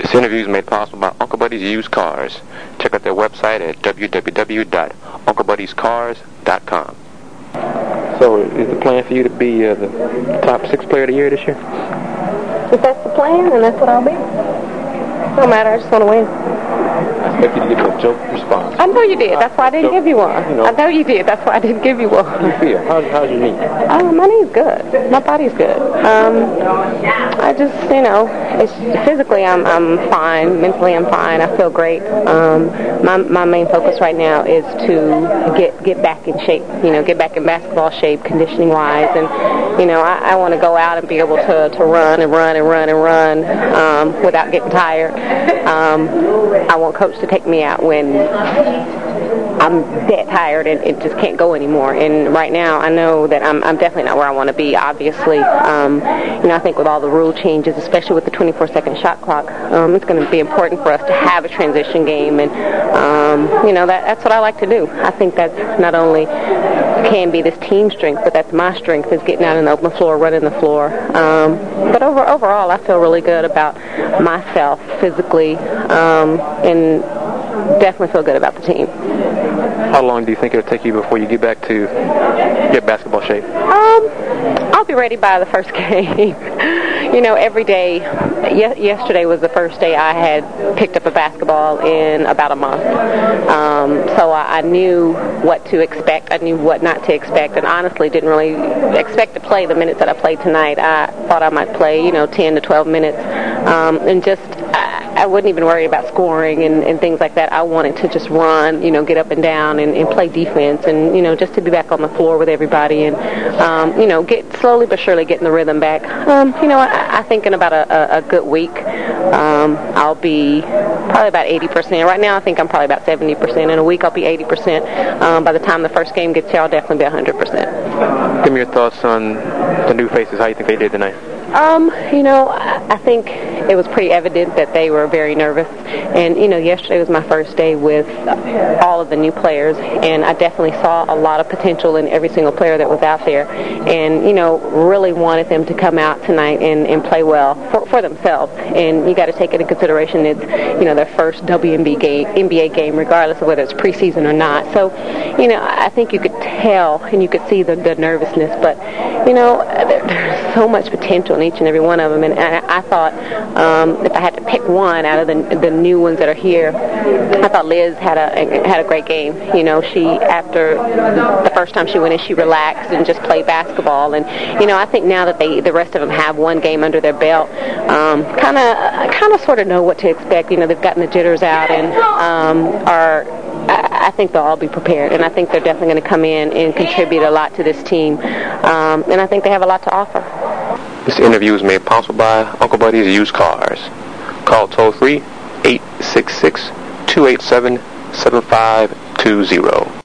This interview is made possible by Uncle Buddy's Used Cars. Check out their website at www.unclebuddy'scars.com. So, is the plan for you to be the top 6 player of the year this year? If that's the plan, then that's what I'll be. No matter, I just want to win. I expect you to give me a joke response. I know you did. That's why I didn't give you one. I know you did. That's why I didn't give you one. How do you feel? How's your knee? My knee's good. My body's good. I just, it's physically I'm fine. Mentally I'm fine. I feel great. My main focus right now is to get back in shape. Get back in basketball shape, conditioning wise, and I want to go out and be able to run and run and run and run without getting tired. I want Coach to take me out when I'm dead tired and just can't go anymore. And right now, I know that I'm definitely not where I want to be. Obviously, I think with all the rule changes, especially with the 24-second shot clock, it's going to be important for us to have a transition game. And that's what I like to do. I think that's not only can be this team strength, but that's my strength is getting out on the open floor, running the floor. But overall, I feel really good about myself physically, and definitely feel good about the team. How long do you think it'll take you before you get back to your basketball shape? I'll be ready by the first game. Every day. Yesterday was the first day I had picked up a basketball in about a month. So I knew what to expect. I knew what not to expect, and honestly didn't really expect to play the minutes that I played tonight. I thought I might play, 10 to 12 minutes, and just I wasn't even worried about scoring and things like that. I wanted to just run, get up and down and play defense, and just to be back on the floor with everybody, and get slowly but surely getting the rhythm back. I think in about a good week, I'll be probably about 80%. Right now, I think I'm probably about 70%. In a week, I'll be 80%. By the time the first game gets here, I'll definitely be 100%. Give me your thoughts on the new faces. How you think they did tonight? I think it was pretty evident that they were very nervous. And, yesterday was my first day with all of the new players, and I definitely saw a lot of potential in every single player that was out there. And, really wanted them to come out tonight and play well for themselves. And you got to take into consideration it's, their first NBA game, regardless of whether it's preseason or not. So, I think you could tell and you could see the nervousness. But, there's so much potential in each and every one of them, and I thought if I had to pick one out of the new ones that are here, I thought Liz had a great game. She, after the first time she went in, she relaxed and just played basketball, and I think now that the rest of them have one game under their belt, kind of sort of know what to expect. They've gotten the jitters out and I think they'll all be prepared, and I think they're definitely going to come in and contribute a lot to this team, and I think they have a lot to offer. This interview is made possible by Uncle Buddy's Used Cars. Call toll-free 866-287-7520.